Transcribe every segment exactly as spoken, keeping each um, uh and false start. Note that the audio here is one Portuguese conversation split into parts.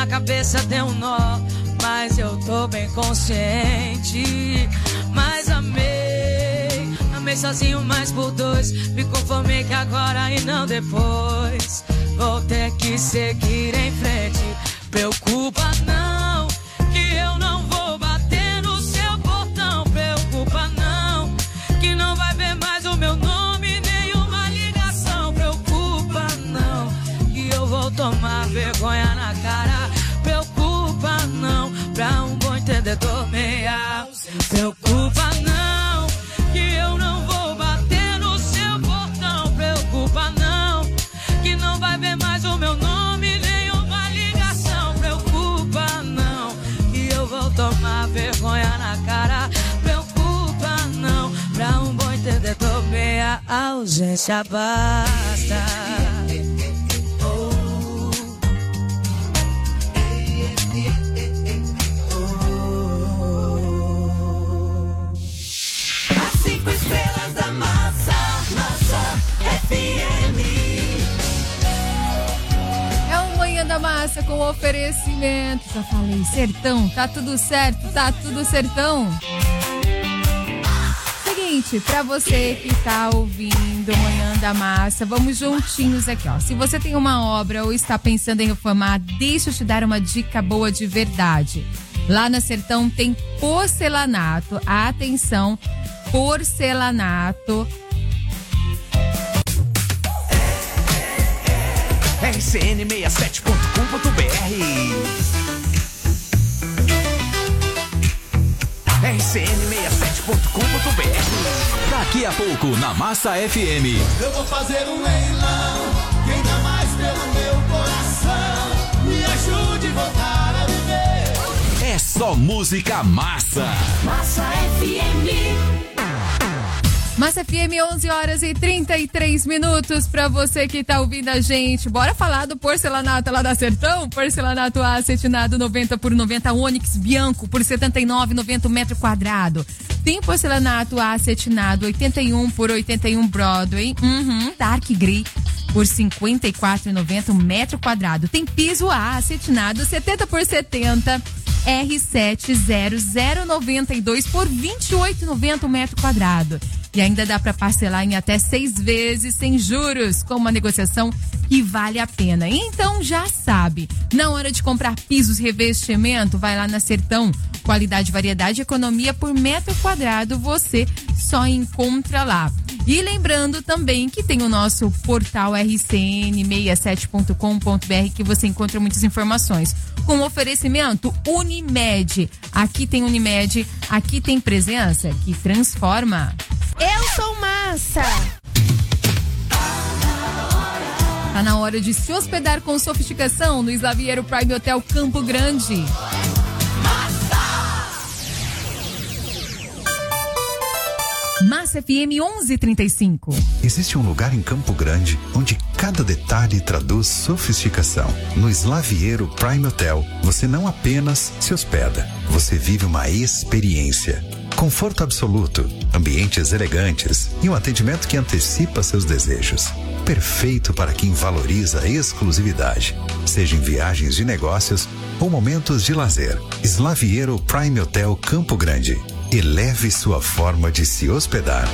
cabeça deu um nó, mas eu tô bem consciente. Mas amei, amei sozinho, mas por dois. Me conformei que agora e não depois. Vou ter que seguir em frente. Preocupa não, que eu não vou bater no seu portão. Preocupa não, que não vai ver mais o meu nome, nenhuma ligação. Preocupa não, que eu vou tomar vergonha na cara. Preocupa não, pra um bom entendedor meia. Preocupa não, que eu não vou bater no seu portão. Preocupa não, que não vai ver mais o meu nome, nenhuma ligação. Preocupa não, que eu vou tomar vergonha na cara. Preocupa não, pra um bom entendedor meia ausência basta. Estrelas da Massa, Massa F M. É o Manhã da Massa com oferecimento. Já falei, sertão, tá tudo certo, tá tudo sertão. Seguinte, pra você que tá ouvindo o Manhã da Massa, vamos juntinhos aqui, ó. Se você tem uma obra ou está pensando em reformar, deixa eu te dar uma dica boa de verdade. Lá na Sertão tem porcelanato. Atenção, porcelanato. R C N sessenta e sete ponto com ponto B R. R C N sessenta e sete ponto com ponto B R. Daqui a pouco na Massa F M. Eu vou fazer um leilão, quem dá mais pelo meu coração, me ajude a voltar a viver. É só música massa. Massa F M. Massa F M, onze horas e trinta e três minutos pra você que tá ouvindo a gente. Bora falar do porcelanato lá da Sertão? Porcelanato acetinado noventa por noventa, Onyx Bianco por setenta e nove reais e noventa centavos metro quadrado. Tem porcelanato acetinado oitenta e um por oitenta e um Broadway, uhum, Dark Grey por cinquenta e quatro reais e noventa centavos metro quadrado. Tem piso A acetinado setenta por setenta, R sete zero zero noventa e dois por vinte e oito reais e noventa centavos metro quadrado. E ainda dá para parcelar em até seis vezes sem juros, com uma negociação que vale a pena. Então já sabe, na hora de comprar pisos, revestimento, vai lá na Sertão. Qualidade, variedade e economia por metro quadrado você só encontra lá. E lembrando também que tem o nosso portal R C N sessenta e sete ponto com ponto B R que você encontra muitas informações. Com oferecimento Unimed. Aqui tem Unimed, aqui tem presença que transforma. Eu sou massa. Tá na hora de se hospedar com sofisticação no Isla Vieiro Prime Hotel Campo Grande. Massa F M onze e trinta e cinco. Existe um lugar em Campo Grande onde cada detalhe traduz sofisticação. No Isla Vieiro Prime Hotel, você não apenas se hospeda, você vive uma experiência. Conforto absoluto, ambientes elegantes e um atendimento que antecipa seus desejos. Perfeito para quem valoriza a exclusividade, seja em viagens de negócios ou momentos de lazer. Isla Vieiro Prime Hotel Campo Grande. Eleve sua forma de se hospedar.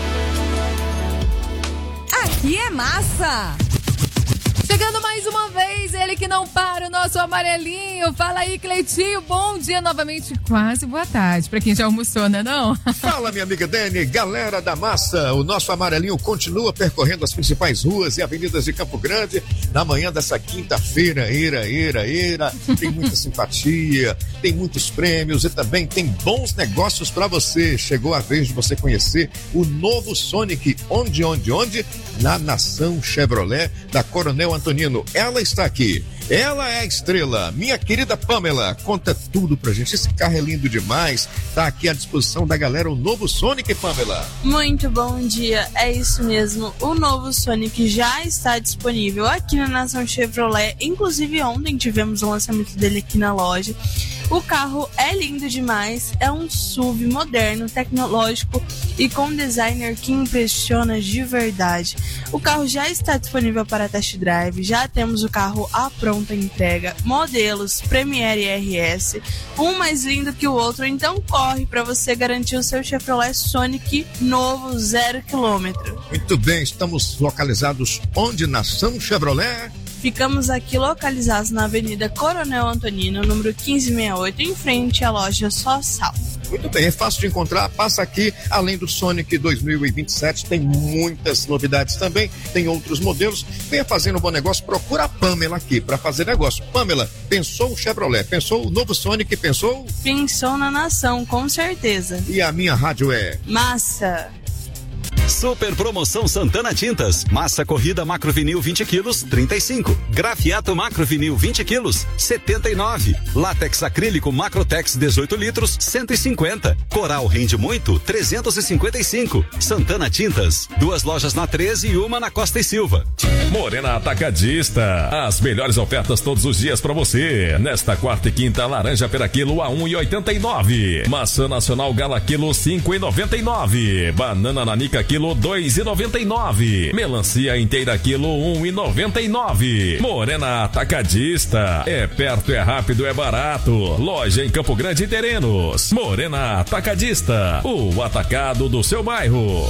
Aqui é massa. Chegando mais uma vez, ele que não para, o nosso amarelinho. Fala aí, Cleitinho, bom dia novamente, quase boa tarde, pra quem já almoçou, né não? Fala, minha amiga Dani, galera da massa, o nosso amarelinho continua percorrendo as principais ruas e avenidas de Campo Grande, na manhã dessa quinta-feira, eira, eira, eira, tem muita simpatia, tem muitos prêmios e também tem bons negócios pra você. Chegou a vez de você conhecer o novo Sonic, onde, onde, onde? Na Nação Chevrolet da Coronel Antonino. Ela está aqui. Ela é a estrela, minha querida Pamela, conta tudo pra gente, esse carro é lindo demais, tá aqui à disposição da galera o novo Sonic, Pamela. Muito bom dia, é isso mesmo, o novo Sonic já está disponível aqui na Nação Chevrolet, inclusive ontem tivemos o lançamento dele aqui na loja. O carro é lindo demais, é um S U V moderno, tecnológico e com um designer que impressiona de verdade. O carro já está disponível para test drive, já temos o carro à pronta entrega, modelos Premier R S, um mais lindo que o outro, então corre para você garantir o seu Chevrolet Sonic novo zero quilômetro. Muito bem, estamos localizados onde? Nação Chevrolet? Ficamos aqui localizados na Avenida Coronel Antonino, número quinze sessenta e oito, em frente à loja Só Sal. Muito bem, é fácil de encontrar, passa aqui, além do Sonic dois mil e vinte e sete, tem muitas novidades também, tem outros modelos. Venha fazendo um bom negócio, procura a Pamela aqui para fazer negócio. Pamela, pensou o Chevrolet, pensou o novo Sonic, pensou? Pensou na nação, com certeza. E a minha rádio é? Massa! Super promoção Santana Tintas. Massa corrida macrovinil vinte quilos, trinta e cinco. Grafiato macrovinil vinte quilos, setenta e nove. Látex acrílico Macrotex dezoito litros, cento e cinquenta. Coral rende muito, trezentos e cinquenta e cinco. Santana Tintas. Duas lojas na treze e uma na Costa e Silva. Morena Atacadista. As melhores ofertas todos os dias pra você. Nesta quarta e quinta, laranja pera quilo a um e oitenta e nove. Maçã nacional Gala quilo cinco e noventa e nove. Banana nanica quilo dois e noventa e nove. Melancia inteira quilo um e noventa e nove. Morena Atacadista. É perto, é rápido, é barato. Loja em Campo Grande e Terenos. Morena Atacadista. O atacado do seu bairro.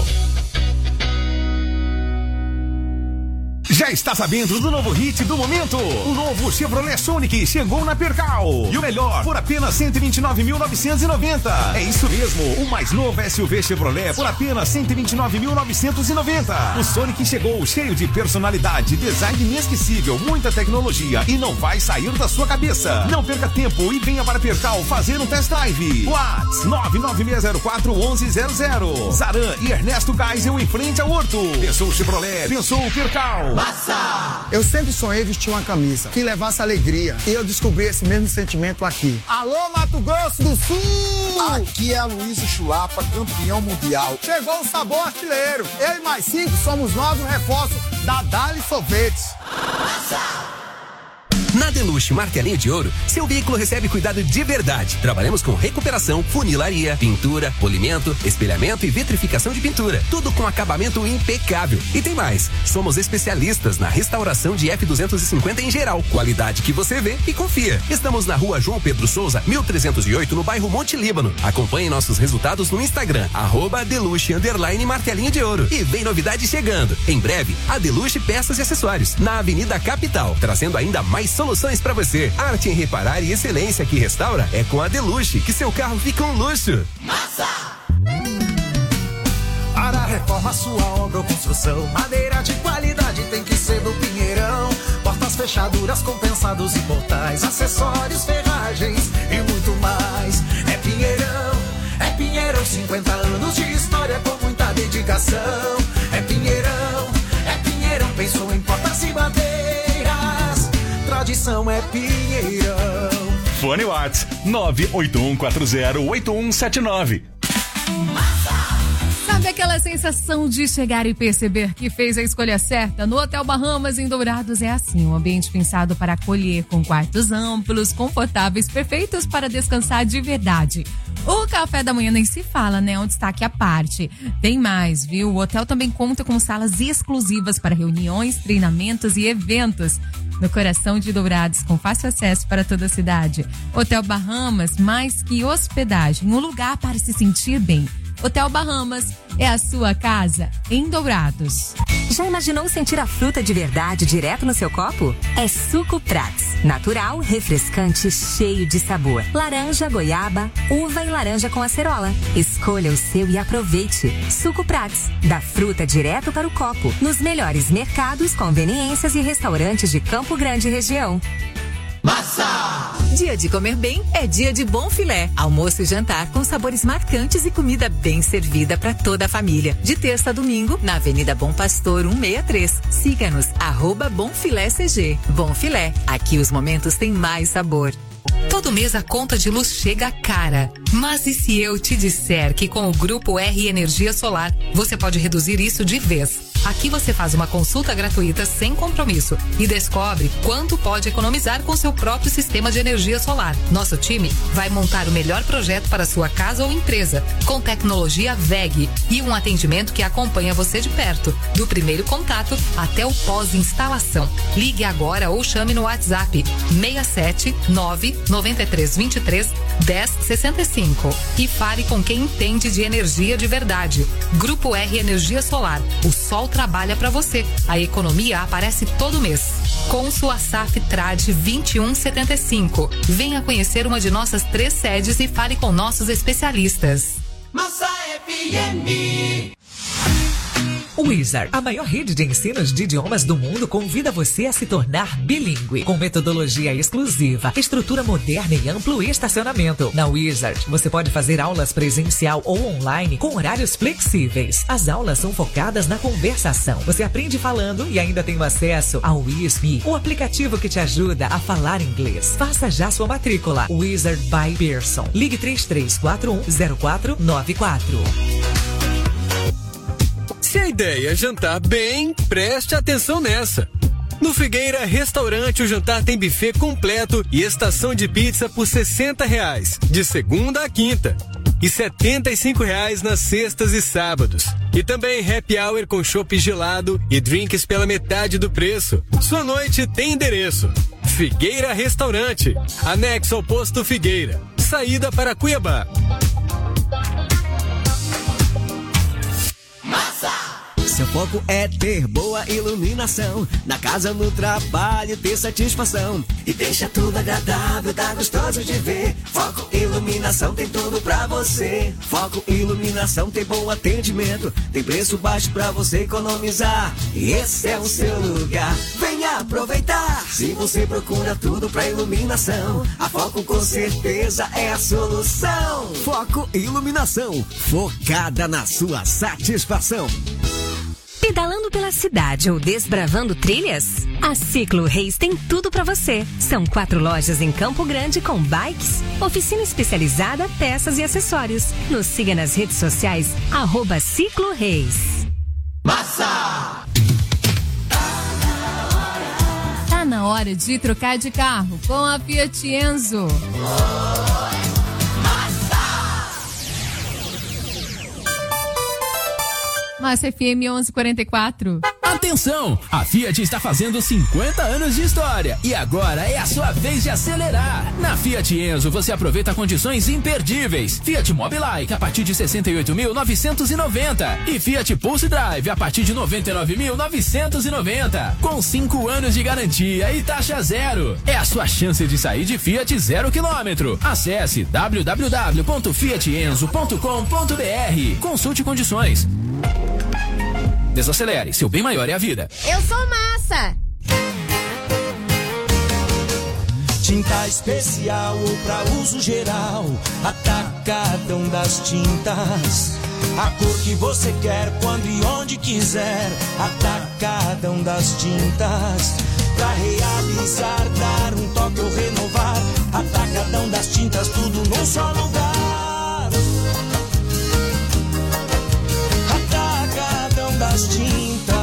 Já está sabendo do novo hit do momento? O novo Chevrolet Sonic chegou na Percal. E o melhor, por apenas cento e vinte e nove mil novecentos e noventa. É isso mesmo, o mais novo S U V Chevrolet por apenas cento e vinte e nove mil novecentos e noventa. O Sonic chegou cheio de personalidade, design inesquecível, muita tecnologia e não vai sair da sua cabeça. Não perca tempo e venha para Percal fazer um test drive. WhatsApp nove nove seis zero quatro um um zero zero. Zaran e Ernesto Geisel em frente ao Horto. Pensou Chevrolet, pensou Percal. Massa! Eu sempre sonhei vestir uma camisa que levasse alegria e eu descobri esse mesmo sentimento aqui. Alô, Mato Grosso do Sul! Aqui é Aloysio Chulapa, campeão mundial. Chegou o sabor artilheiro. Eu e mais cinco somos novos reforços da Dali Sorvetes. Massa! Na Deluxe Martelinho de Ouro, seu veículo recebe cuidado de verdade. Trabalhamos com recuperação, funilaria, pintura, polimento, espelhamento e vitrificação de pintura. Tudo com acabamento impecável. E tem mais, somos especialistas na restauração de F duzentos e cinquenta em geral. Qualidade que você vê e confia. Estamos na rua João Pedro Souza, mil trezentos e oito, no bairro Monte Líbano. Acompanhe nossos resultados no Instagram, arroba Deluxe underline Martelinho de Ouro. E vem novidade chegando. Em breve, a Deluxe Peças e Acessórios, na Avenida Capital, trazendo ainda mais soluções para você. Arte em reparar e excelência que restaura é com a Deluxe, que seu carro fica um luxo. Massa! Para a reforma, sua obra ou construção, madeira de qualidade tem que ser do Pinheirão. Portas, fechaduras, compensados e portais, acessórios, ferragens e muito mais. É Pinheirão, é Pinheirão, cinquenta anos de história com muita dedicação. É Pinheirão, é Pinheirão, pensou em portas e madeiras. Tradição é Pinheirão. Fone WhatsApp nove oito um quatro zero oito um sete nove. Sabe aquela sensação de chegar e perceber que fez a escolha certa? No Hotel Bahamas, em Dourados, é assim. Um ambiente pensado para acolher, com quartos amplos, confortáveis, perfeitos para descansar de verdade. O café da manhã nem se fala, né? É um destaque à parte. Tem mais, viu? O hotel também conta com salas exclusivas para reuniões, treinamentos e eventos. No coração de Dourados, com fácil acesso para toda a cidade. Hotel Bahamas, mais que hospedagem, um lugar para se sentir bem. Hotel Bahamas é a sua casa em Dourados. Já imaginou sentir a fruta de verdade direto no seu copo? É Suco Prats. Natural, refrescante, cheio de sabor. Laranja, goiaba, uva e laranja com acerola. Escolha o seu e aproveite. Suco Prats. Da fruta direto para o copo. Nos melhores mercados, conveniências e restaurantes de Campo Grande e região. Massa! Dia de comer bem é dia de Bom Filé. Almoço e jantar com sabores marcantes e comida bem servida para toda a família. De terça a domingo, na Avenida Bom Pastor cento e sessenta e três. Siga-nos, arroba Bom Filé C G. Bom Filé, aqui os momentos têm mais sabor. Todo mês a conta de luz chega cara. Mas e se eu te disser que com o Grupo R Energia Solar, você pode reduzir isso de vez? Aqui você faz uma consulta gratuita sem compromisso e descobre quanto pode economizar com seu próprio sistema de energia solar. Nosso time vai montar o melhor projeto para sua casa ou empresa, com tecnologia W E G e um atendimento que acompanha você de perto, do primeiro contato até o pós-instalação. Ligue agora ou chame no WhatsApp seis sete nove nove três dois três um zero seis cinco e fale com quem entende de energia de verdade. Grupo R Energia Solar. O sol trabalha para você. A economia aparece todo mês. Com sua S A F Trade vinte e um setenta e cinco. Venha conhecer uma de nossas três sedes e fale com nossos especialistas. Massa F M. Wizard, a maior rede de ensinos de idiomas do mundo, convida você a se tornar bilíngue, com metodologia exclusiva, estrutura moderna e amplo estacionamento. Na Wizard, você pode fazer aulas presencial ou online com horários flexíveis. As aulas são focadas na conversação. Você aprende falando e ainda tem acesso ao WizMe, o aplicativo que te ajuda a falar inglês. Faça já sua matrícula. Wizard by Pearson. Ligue três três quatro um zero quatro nove quatro. Se a ideia é jantar bem, preste atenção nessa. No Figueira Restaurante, o jantar tem buffet completo e estação de pizza por sessenta reais, de segunda a quinta. E setenta e cinco reais nas sextas e sábados. E também happy hour com chopp gelado e drinks pela metade do preço. Sua noite tem endereço. Figueira Restaurante, anexo ao posto Figueira. Saída para Cuiabá. Seu foco é ter boa iluminação, na casa, no trabalho, ter satisfação. E deixa tudo agradável, tá gostoso de ver. Foco Iluminação tem tudo pra você. Foco Iluminação tem bom atendimento, tem preço baixo pra você economizar. E esse é o seu lugar, venha aproveitar. Se você procura tudo pra iluminação, a Foco com certeza é a solução. Foco Iluminação, focada na sua satisfação. Pedalando pela cidade ou desbravando trilhas? A Ciclo Reis tem tudo para você. São quatro lojas em Campo Grande com bikes, oficina especializada, peças e acessórios. Nos siga nas redes sociais, arroba Ciclo Reis. Massa! Tá na hora de trocar de carro com a Fiat Enzo. Massa F M onze e quarenta e quatro. Atenção! A Fiat está fazendo cinquenta anos de história e agora é a sua vez de acelerar. Na Fiat Enzo você aproveita condições imperdíveis. Fiat Mobilike a partir de sessenta e oito mil novecentos e noventa e Fiat Pulse Drive a partir de noventa e nove mil novecentos e noventa. Com cinco anos de garantia e taxa zero. É a sua chance de sair de Fiat zero quilômetro. Acesse w w w ponto fiat enzo ponto com ponto b r. Consulte condições. Desacelere, seu bem maior é a vida. Eu sou Massa. Tinta especial ou pra uso geral, Atacadão das Tintas. A cor que você quer, quando e onde quiser, Atacadão das Tintas. Pra realizar, dar um toque ou renovar, Atacadão das Tintas, tudo num só lugar. Das tintas.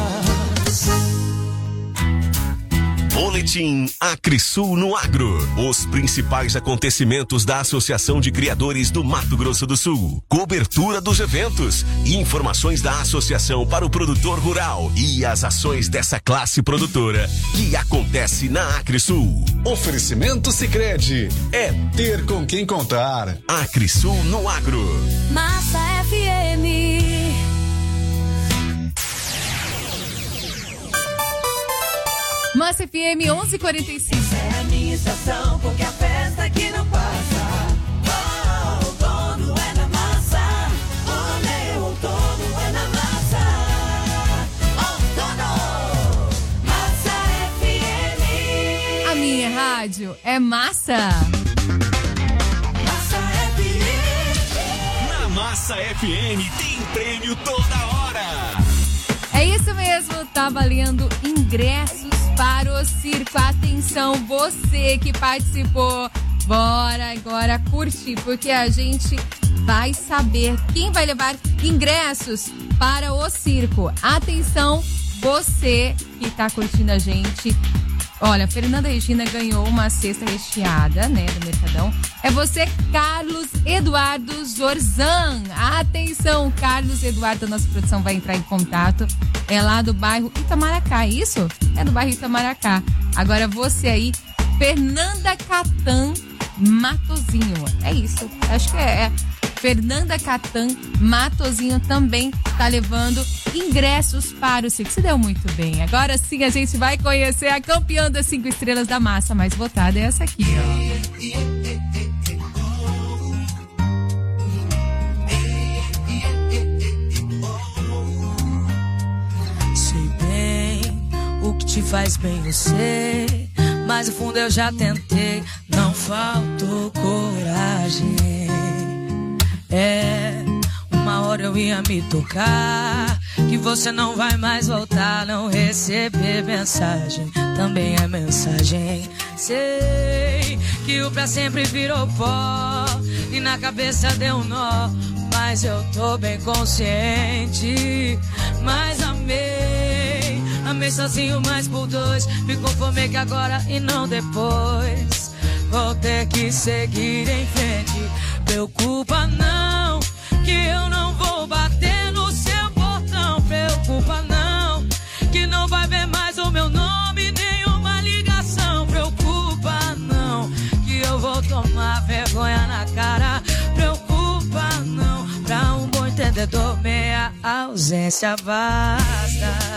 Boletim Acrisul no Agro. Os principais acontecimentos da Associação de Criadores do Mato Grosso do Sul. Cobertura dos eventos. Informações da associação para o produtor rural e as ações dessa classe produtora que acontece na Acrisul. Oferecimento Sicredi. É ter com quem contar. Acrisul no Agro. Massa F M. Massa F M onze e quarenta e cinco. É a minha estação, porque a festa aqui não passa. Oh, o outono é na massa. O meu outono é na massa. Outono, Massa F M. A minha rádio é Massa. Massa F M. Na Massa F M tem prêmio toda hora. É isso mesmo, tá valendo ingressos para o circo. Atenção, você que participou, bora agora curtir, porque a gente vai saber quem vai levar ingressos para o circo. Atenção, você que tá curtindo a gente. Olha, Fernanda Regina ganhou uma cesta recheada, né, do Mercadão. É você, Carlos Eduardo Zorzan. Atenção, Carlos Eduardo, nossa produção vai entrar em contato. É lá do bairro Itamaracá, isso? É do bairro Itamaracá. Agora você aí, Fernanda Catan Matozinho. É isso, acho que é. é. Fernanda Catan Matozinho também tá levando ingressos para o circo. Se deu muito bem. Agora sim a gente vai conhecer a campeã das cinco estrelas da massa mais votada. É essa aqui, ó. Sei bem o que te faz bem, eu sei. Mas no fundo eu já tentei. Não faltou coragem. É, uma hora eu ia me tocar que você não vai mais voltar. Não receber mensagem também é mensagem. Sei que o pra sempre virou pó e na cabeça deu um nó, mas eu tô bem consciente. Mas amei, amei sozinho, mas por dois. Me conformei que agora e não depois. Vou ter que seguir em frente. Preocupa não, que eu não vou bater no seu portão. Preocupa não, que não vai ver mais o meu nome, nenhuma ligação. Preocupa não, que eu vou tomar vergonha na cara. Preocupa não, pra um bom entendedor meia ausência basta.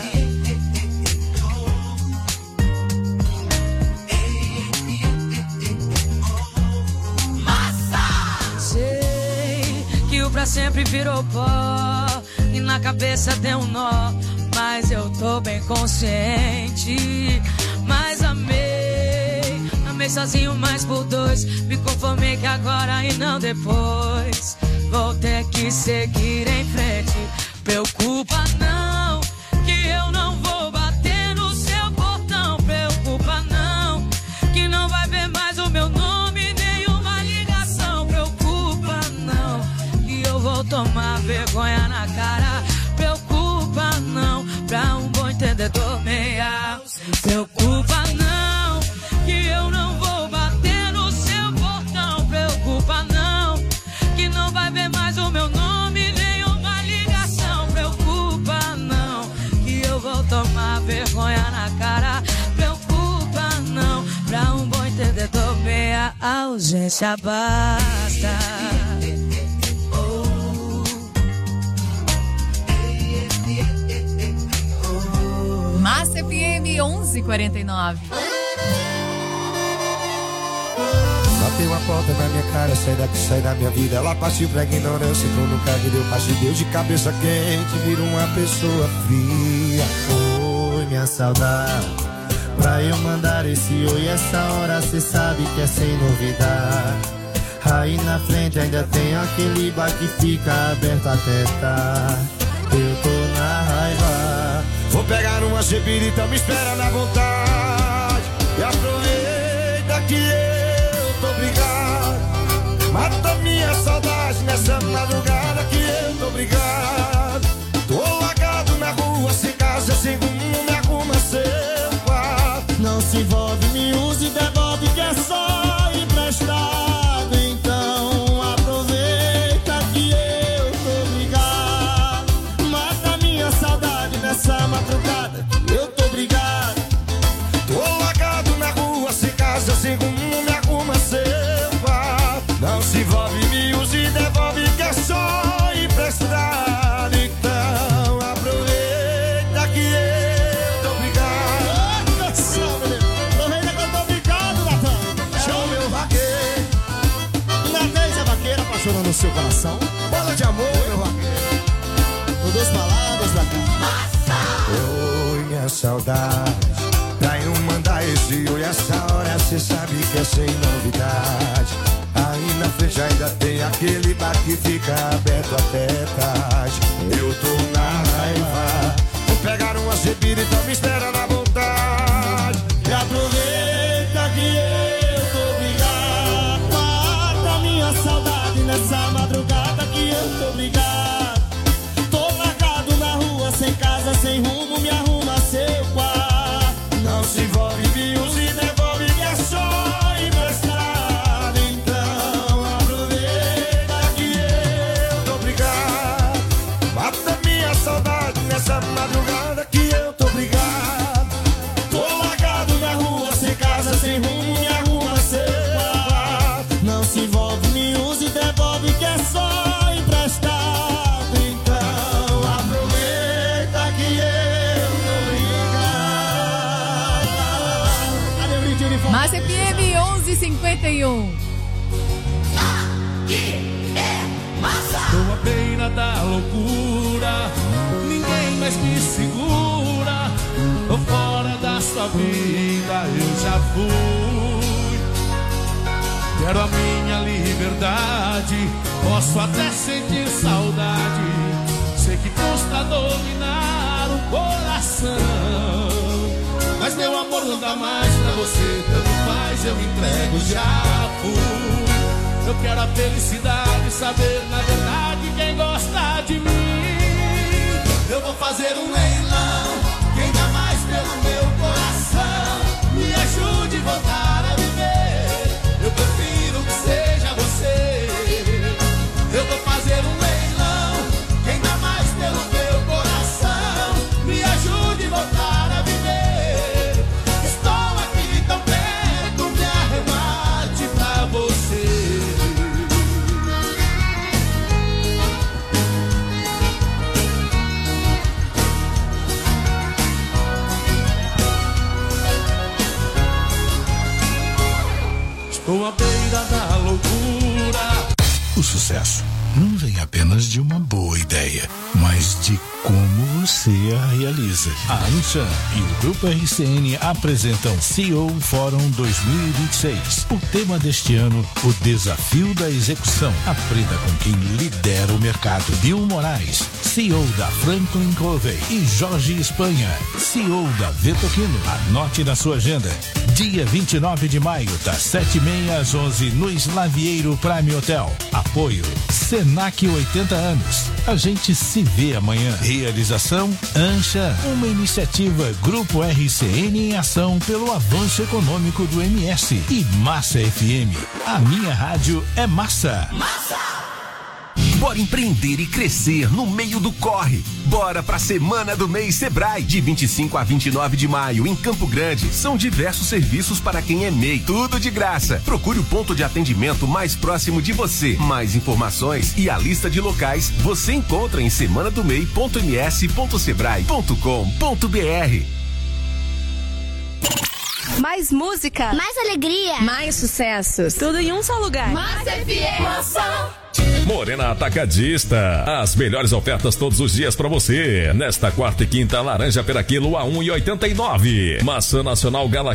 Pra sempre virou pó e na cabeça deu um nó, mas eu tô bem consciente. Mas amei, amei sozinho, mas por dois. Me conformei que agora e não depois. Vou ter que seguir em frente. Preocupa não, que eu não vou bater no seu portão. Preocupa não, que não vai ver mais o meu nome, nenhuma ligação. Preocupa não, eu vou tomar vergonha na cara. Preocupa não, pra um bom entendedor meia. Preocupa não, que eu não vou bater no seu portão. Preocupa não, que não vai ver mais o meu nome, nenhuma ligação. Preocupa não, que eu vou tomar vergonha na cara. Preocupa não, pra um bom entendedor meia ausência basta. Massa F M onze e quarenta e nove. Bateu uma porta na minha cara, sai daqui, sai da minha vida. Ela partiu pra ignorância, entrou no carro e deu passe. Deu de cabeça quente, virou uma pessoa fria. Oi, minha saudade, pra eu mandar esse oi, essa hora cê sabe que é sem novidade. Aí na frente ainda tem aquele bar que fica aberto até tarde. Eu tô na raiva, vou pegar uma cepirita, me espera na vontade. E aproveita que eu tô brigado. Mata minha saudade nessa madrugada que eu tô brigado. Tô largado na rua, sem casa, sem rumo, me arruma seu quarto. Não se envolve, me use e devolve que é só emprestado. Então aproveita que eu tô brigado. Mata minha saudade nessa madrugada que eu tô brigado. Tô largado na rua, sem casa, sem rumo, me arruma seu quarto. Não se envolve, me use e devolve que é só emprestado. Então aproveita que eu tô brigado. Aproveita que eu tô brigado, Natan. Show meu vaqueiro. Nathan, a vaqueira apaixonando o seu coração. Bola de amor, meu vaqueiro. Com duas palavras da cara. Oi, minha saudade, pra eu mandar esse oi, essa hora cê sabe que é sem novidade. Aí na frente ainda tem aquele bar que fica aberto até tarde. Eu tô na raiva, vou pegar uma cepira, então me espera na vontade. E aproveita que eu tô brigado. Mata minha saudade nessa madrugada que eu tô brigado. Tô largado e cinquenta e um. Estou à beira da loucura, ninguém mais me segura. Tô fora da sua vida, eu já fui. Quero a minha liberdade, posso até sentir saudade. Sei que custa dominar o coração, mas meu amor não dá mais pra você. Tanto faz, eu me entrego, já fui. Eu quero a felicidade, saber na verdade quem gosta de mim. Eu vou fazer um leilão, quem dá mais pelo meu coração. Me ajude a voltar a viver, eu prefiro que seja você. Eu vou fazer um leilão, quem dá mais pelo meu coração. Me ajude a voltar a viver. Estou aqui tão perto, me arremate pra você. Estou à beira da loucura. O sucesso não vem apenas de uma boa ideia, mas de como você a realiza. A Anshan e o Grupo R C N apresentam C E O Fórum dois mil e vinte e seis. O tema deste ano, o desafio da execução. Aprenda com quem lidera o mercado. Bill Moraes, C E O da Franklin Covey, e Jorge Espanha, C E O da Vetoquino. Anote na sua agenda. Dia vinte e nove de maio, das sete e meia às onze, no Slavieiro Prime Hotel. Apoio Senac oitenta anos. A gente se vê amanhã. Realização Anshan, uma iniciativa Grupo R C N em ação pelo avanço econômico do M S. E Massa F M. A minha rádio é Massa. Massa! Bora empreender e crescer no meio do corre. Bora pra Semana do Mês Sebrae, de vinte e cinco a vinte e nove de maio, em Campo Grande. São diversos serviços para quem é M E I, tudo de graça. Procure o ponto de atendimento mais próximo de você. Mais informações e a lista de locais você encontra em semana do mei ponto m s ponto sebrae ponto com ponto b r. Mais música, mais alegria, mais sucessos. Tudo em um só lugar. Massa F M. Morena Atacadista, as melhores ofertas todos os dias pra você. Nesta quarta e quinta, laranja pera quilo a um e oitenta e nove. Maçã nacional Gala